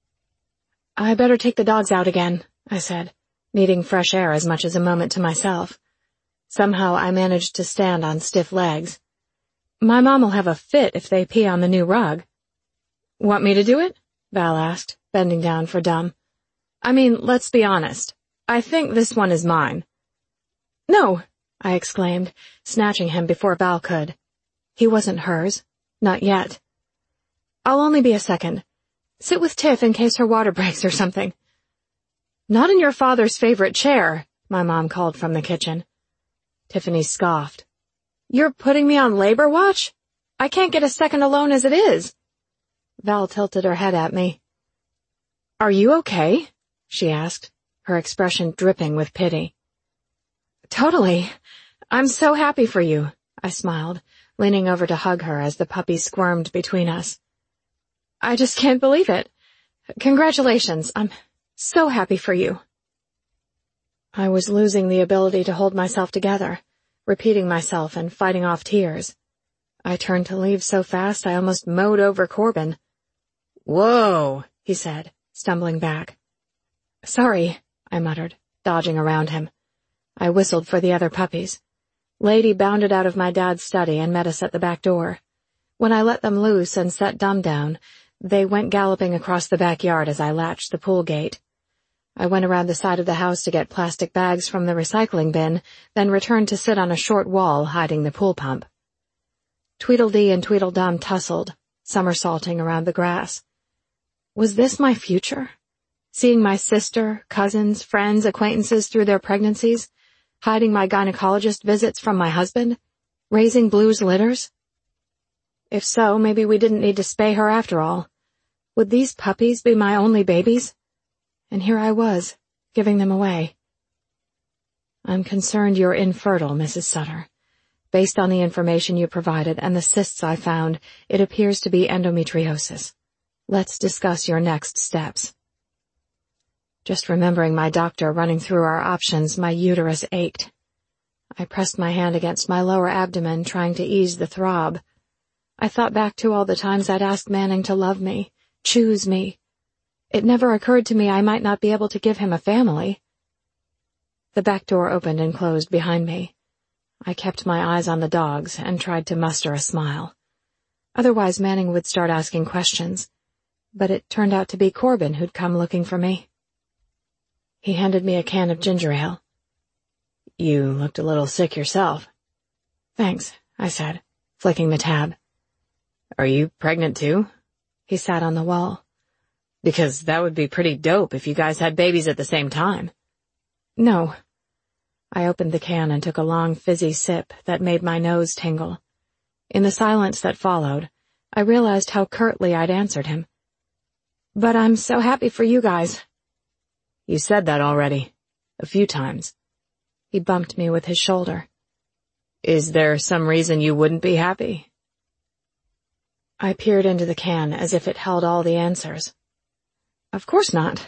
I better take the dogs out again, I said, needing fresh air as much as a moment to myself. Somehow I managed to stand on stiff legs. My mom'll have a fit if they pee on the new rug. Want me to do it? Val asked, bending down for Dum. I mean, let's be honest. I think this one is mine. No, I exclaimed, snatching him before Val could. He wasn't hers. Not yet. I'll only be a second. Sit with Tiff in case her water breaks or something. Not in your father's favorite chair, my mom called from the kitchen. Tiffany scoffed. You're putting me on labor watch? I can't get a second alone as it is. Val tilted her head at me. Are you okay? She asked, her expression dripping with pity. Totally. I'm so happy for you, I smiled, leaning over to hug her as the puppy squirmed between us. I just can't believe it. Congratulations. I'm so happy for you. I was losing the ability to hold myself together, repeating myself and fighting off tears. I turned to leave so fast I almost mowed over Corbin. "Whoa," he said, stumbling back. "Sorry," I muttered, dodging around him. I whistled for the other puppies. Lady bounded out of my dad's study and met us at the back door. When I let them loose and set Dum down, they went galloping across the backyard as I latched the pool gate. I went around the side of the house to get plastic bags from the recycling bin, then returned to sit on a short wall hiding the pool pump. Tweedledee and Tweedledum tussled, somersaulting around the grass. Was this my future? Seeing my sister, cousins, friends, acquaintances through their pregnancies, hiding my gynecologist visits from my husband, raising Blue's litters? If so, maybe we didn't need to spay her after all. Would these puppies be my only babies? And here I was, giving them away. I'm concerned you're infertile, Missus Sutter. Based on the information you provided and the cysts I found, it appears to be endometriosis. Let's discuss your next steps. Just remembering my doctor running through our options, my uterus ached. I pressed my hand against my lower abdomen, trying to ease the throb. I thought back to all the times I'd asked Manning to love me, choose me. It never occurred to me I might not be able to give him a family. The back door opened and closed behind me. I kept my eyes on the dogs and tried to muster a smile. Otherwise Manning would start asking questions, but it turned out to be Corbin who'd come looking for me. He handed me a can of ginger ale. You looked a little sick yourself. Thanks, I said, flicking the tab. Are you pregnant too? He sat on the wall. Because that would be pretty dope if you guys had babies at the same time. No. I opened the can and took a long fizzy sip that made my nose tingle. In the silence that followed, I realized how curtly I'd answered him. But I'm so happy for you guys. You said that already. A few times. He bumped me with his shoulder. Is there some reason you wouldn't be happy? I peered into the can as if it held all the answers. Of course not.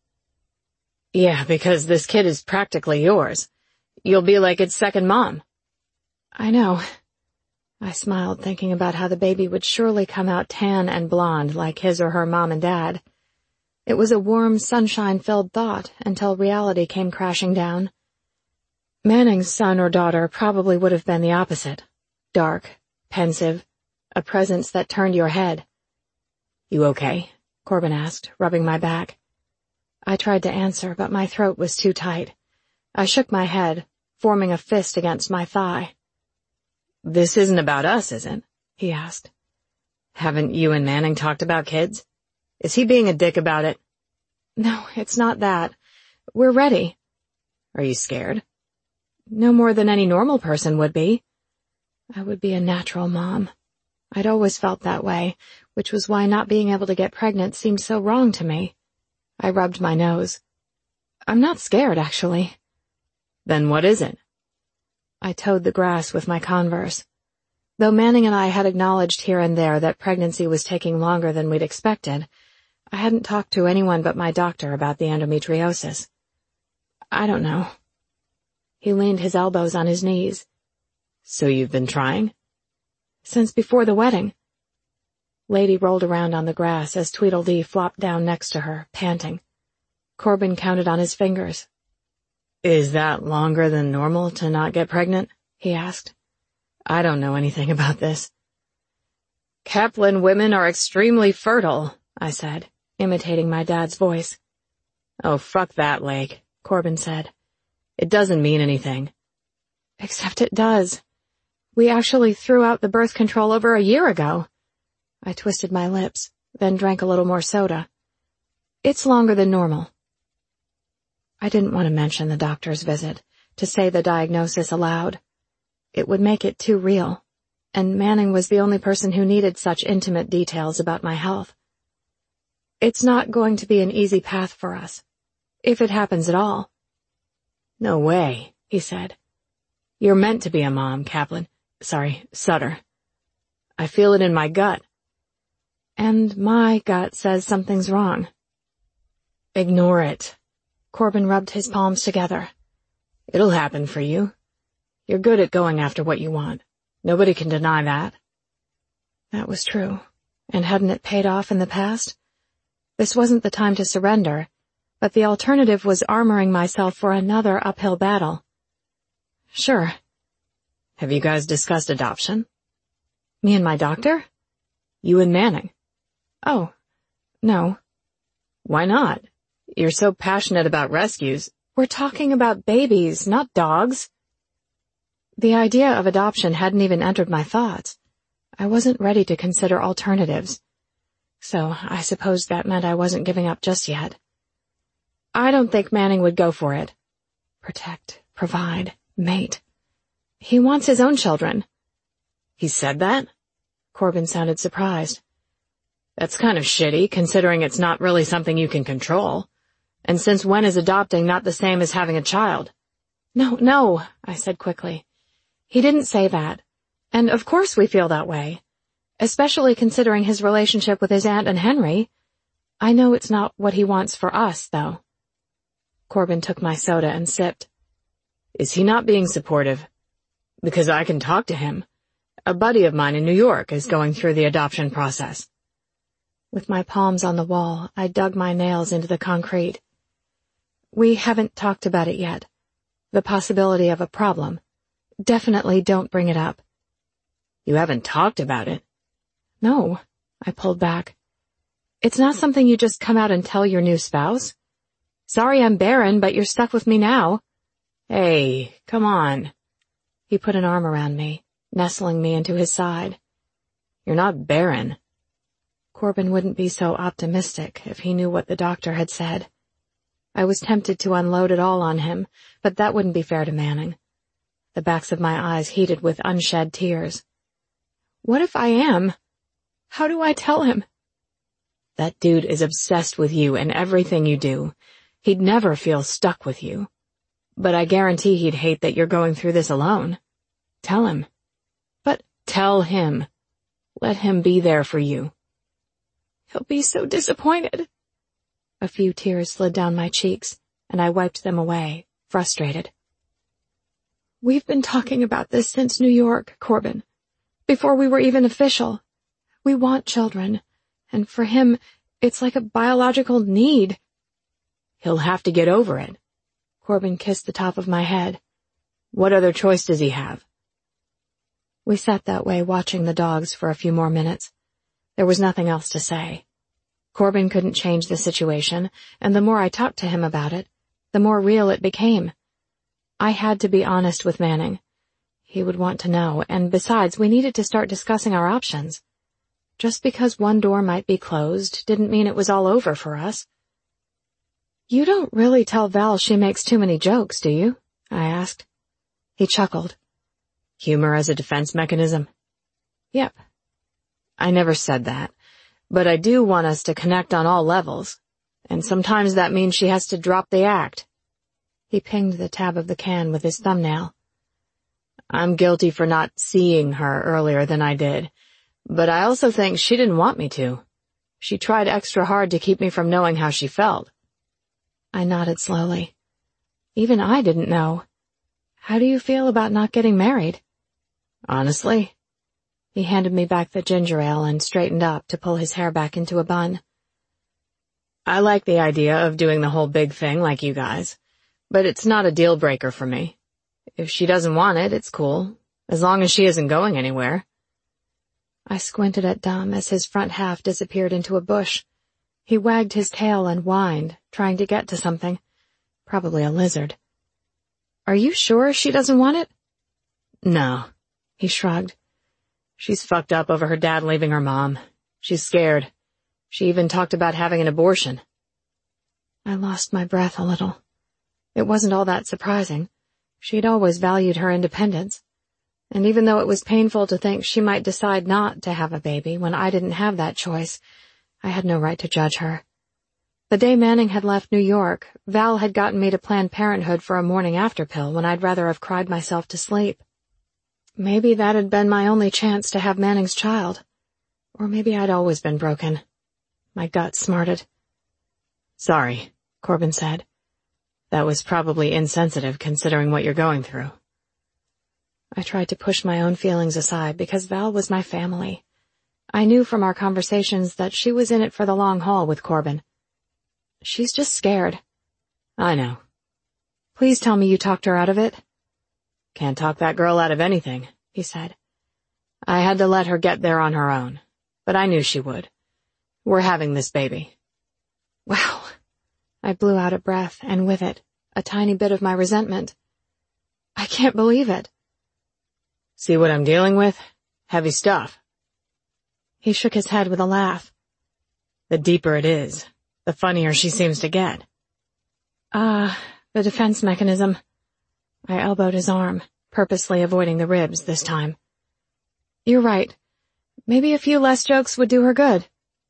Yeah, because this kid is practically yours. You'll be like its second mom. I know. I smiled, thinking about how the baby would surely come out tan and blonde like his or her mom and dad. It was a warm, sunshine-filled thought until reality came crashing down. Manning's son or daughter probably would have been the opposite. Dark, pensive, a presence that turned your head. You okay? Corbin asked, rubbing my back. I tried to answer, but my throat was too tight. I shook my head, forming a fist against my thigh. This isn't about us, is it? He asked. Haven't you and Manning talked about kids? Is he being a dick about it? No, it's not that. We're ready. Are you scared? No more than any normal person would be. I would be a natural mom. I'd always felt that way, which was why not being able to get pregnant seemed so wrong to me. I rubbed my nose. I'm not scared, actually. Then what is it? I towed the grass with my Converse. Though Manning and I had acknowledged here and there that pregnancy was taking longer than we'd expected, I hadn't talked to anyone but my doctor about the endometriosis. I don't know. He leaned his elbows on his knees. So you've been trying? Since before the wedding. Lady rolled around on the grass as Tweedledee flopped down next to her, panting. Corbin counted on his fingers. Is that longer than normal to not get pregnant? He asked. I don't know anything about this. Kaplan women are extremely fertile, I said, imitating my dad's voice. Oh, fuck that, Lake, Corbin said. It doesn't mean anything. Except it does. We actually threw out the birth control over a year ago. I twisted my lips, then drank a little more soda. It's longer than normal. I didn't want to mention the doctor's visit, to say the diagnosis aloud. It would make it too real, and Manning was the only person who needed such intimate details about my health. It's not going to be an easy path for us, if it happens at all. No way, he said. You're meant to be a mom, Kaplan. Sorry, Sutter. I feel it in my gut. And my gut says something's wrong. Ignore it. Corbin rubbed his palms together. It'll happen for you. You're good at going after what you want. Nobody can deny that. That was true. And hadn't it paid off in the past? This wasn't the time to surrender, but the alternative was armoring myself for another uphill battle. Sure. Have you guys discussed adoption? Me and my doctor? You and Manning. Oh, no. Why not? You're so passionate about rescues. We're talking about babies, not dogs. The idea of adoption hadn't even entered my thoughts. I wasn't ready to consider alternatives. So I suppose that meant I wasn't giving up just yet. I don't think Manning would go for it. Protect, provide, mate. He wants his own children. He said that? Corbin sounded surprised. That's kind of shitty, considering it's not really something you can control. And since when is adopting not the same as having a child? No, no, I said quickly. He didn't say that. And of course we feel that way. Especially considering his relationship with his aunt and Henry. I know it's not what he wants for us, though. Corbin took my soda and sipped. Is he not being supportive? Because I can talk to him. A buddy of mine in New York is going through the adoption process. With my palms on the wall, I dug my nails into the concrete. We haven't talked about it yet. The possibility of a problem. Definitely don't bring it up. You haven't talked about it? No, I pulled back. It's not something you just come out and tell your new spouse. Sorry I'm barren, but you're stuck with me now. Hey, come on. He put an arm around me, nestling me into his side. You're not barren. Corbin wouldn't be so optimistic if he knew what the doctor had said. I was tempted to unload it all on him, but that wouldn't be fair to Manning. The backs of my eyes heated with unshed tears. What if I am? How do I tell him? That dude is obsessed with you and everything you do. He'd never feel stuck with you. But I guarantee he'd hate that you're going through this alone. Tell him. But tell him. Let him be there for you. He'll be so disappointed. A few tears slid down my cheeks, and I wiped them away, frustrated. We've been talking about this since New York, Corbin. Before we were even official. We want children, and for him, it's like a biological need. He'll have to get over it. Corbin kissed the top of my head. What other choice does he have? We sat that way watching the dogs for a few more minutes. There was nothing else to say. Corbin couldn't change the situation, and the more I talked to him about it, the more real it became. I had to be honest with Manning. He would want to know, and besides, we needed to start discussing our options. Just because one door might be closed didn't mean it was all over for us. You don't really tell Val she makes too many jokes, do you? I asked. He chuckled. Humor as a defense mechanism? Yep. I never said that, but I do want us to connect on all levels, and sometimes that means she has to drop the act. He pinged the tab of the can with his thumbnail. I'm guilty for not seeing her earlier than I did, but I also think she didn't want me to. She tried extra hard to keep me from knowing how she felt. I nodded slowly. Even I didn't know. How do you feel about not getting married? Honestly? He handed me back the ginger ale and straightened up to pull his hair back into a bun. I like the idea of doing the whole big thing like you guys, but it's not a deal breaker for me. If she doesn't want it, it's cool, as long as she isn't going anywhere. I squinted at Dom as his front half disappeared into a bush. He wagged his tail and whined, trying to get to something. Probably a lizard. Are you sure she doesn't want it? No. He shrugged. She's fucked up over her dad leaving her mom. She's scared. She even talked about having an abortion. I lost my breath a little. It wasn't all that surprising. She'd always valued her independence. And even though it was painful to think she might decide not to have a baby when I didn't have that choice, I had no right to judge her. The day Manning had left New York, Val had gotten me to Planned Parenthood for a morning after pill when I'd rather have cried myself to sleep. Maybe that had been my only chance to have Manning's child. Or maybe I'd always been broken. My gut smarted. Sorry, Corbin said. That was probably insensitive considering what you're going through. I tried to push my own feelings aside because Val was my family. I knew from our conversations that she was in it for the long haul with Corbin. She's just scared. I know. Please tell me you talked her out of it. Can't talk that girl out of anything, he said. I had to let her get there on her own, but I knew she would. We're having this baby. Wow. I blew out a breath, and with it, a tiny bit of my resentment. I can't believe it. See what I'm dealing with? Heavy stuff. He shook his head with a laugh. The deeper it is, the funnier she seems to get. Ah, uh, the defense mechanism. I elbowed his arm, purposely avoiding the ribs this time. You're right. Maybe a few less jokes would do her good.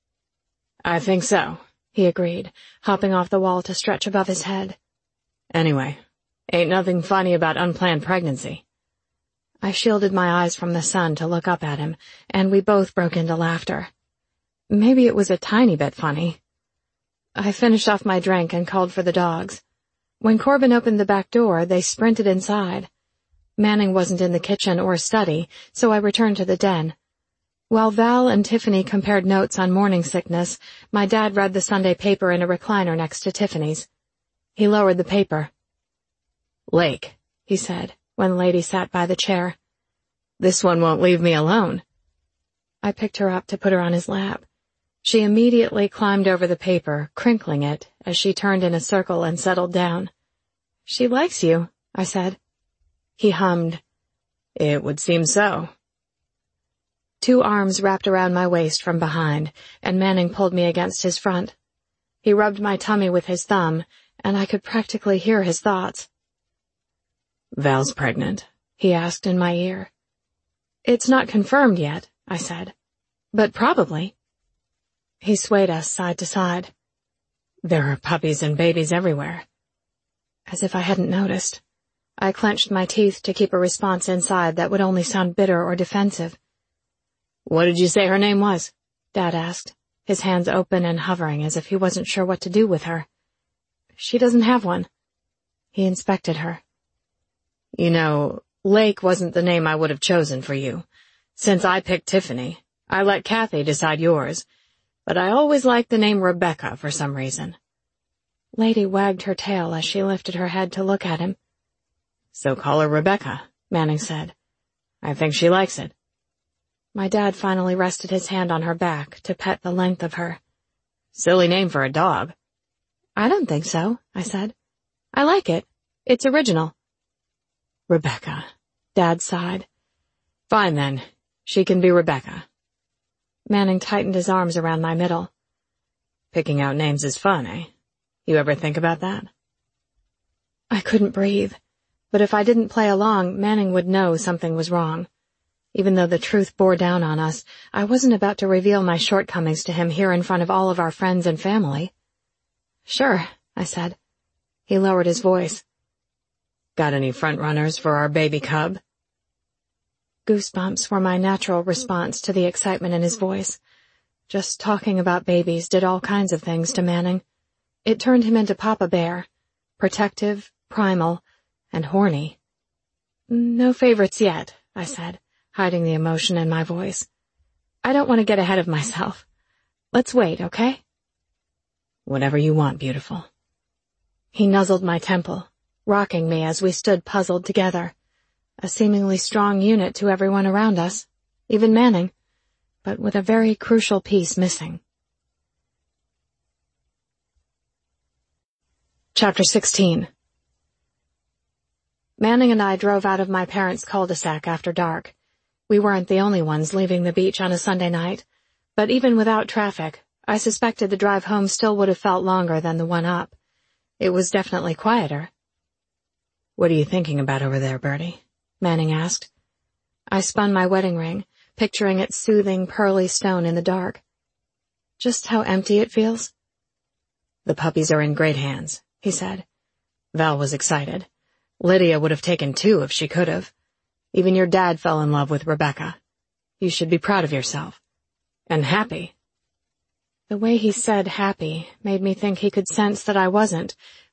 I think so, he agreed, hopping off the wall to stretch above his head. Anyway, ain't nothing funny about unplanned pregnancy. I shielded my eyes from the sun to look up at him, and we both broke into laughter. Maybe it was a tiny bit funny. I finished off my drink and called for the dogs. When Corbin opened the back door, they sprinted inside. Manning wasn't in the kitchen or study, so I returned to the den. While Val and Tiffany compared notes on morning sickness, my dad read the Sunday paper in a recliner next to Tiffany's. He lowered the paper. Lake, he said, when Lady sat by the chair. This one won't leave me alone. I picked her up to put her on his lap. She immediately climbed over the paper, crinkling it, as she turned in a circle and settled down. She likes you, I said. He hummed. It would seem so. Two arms wrapped around my waist from behind, and Manning pulled me against his front. He rubbed my tummy with his thumb, and I could practically hear his thoughts. Val's pregnant? He asked in my ear. It's not confirmed yet, I said. But probably. He swayed us side to side. There are puppies and babies everywhere. As if I hadn't noticed. I clenched my teeth to keep a response inside that would only sound bitter or defensive. What did you say her name was? Dad asked, his hands open and hovering as if he wasn't sure what to do with her. She doesn't have one. He inspected her. You know, Lake wasn't the name I would have chosen for you. Since I picked Tiffany, I let Kathy decide yours, but I always liked the name Rebecca for some reason. Lady wagged her tail as she lifted her head to look at him. So call her Rebecca, Manning said. I think she likes it. My dad finally rested his hand on her back to pet the length of her. Silly name for a dog. I don't think so, I said. I like it. It's original. Rebecca, Dad sighed. Fine then. She can be Rebecca. Manning tightened his arms around my middle. Picking out names is fun, eh? You ever think about that? I couldn't breathe, but if I didn't play along, Manning would know something was wrong. Even though the truth bore down on us, I wasn't about to reveal my shortcomings to him here in front of all of our friends and family. Sure, I said. He lowered his voice. Got any front runners for our baby cub? Goosebumps were my natural response to the excitement in his voice. Just talking about babies did all kinds of things to Manning. It turned him into Papa Bear, protective, primal, and horny. No favorites yet, I said, hiding the emotion in my voice. I don't want to get ahead of myself. Let's wait, okay? Whatever you want, beautiful. He nuzzled my temple, rocking me as we stood puzzled together. A seemingly strong unit to everyone around us, even Manning, but with a very crucial piece missing. Chapter sixteen. Manning and I drove out of my parents' cul-de-sac after dark. We weren't the only ones leaving the beach on a Sunday night, but even without traffic, I suspected the drive home still would have felt longer than the one up. It was definitely quieter. What are you thinking about over there, Bertie? Manning asked. I spun my wedding ring, picturing its soothing, pearly stone in the dark. Just how empty it feels. The puppies are in great hands, he said. Val was excited. Lydia would have taken two if she could have. Even your dad fell in love with Rebecca. You should be proud of yourself. And happy. The way he said happy made me think he could sense that I wasn't,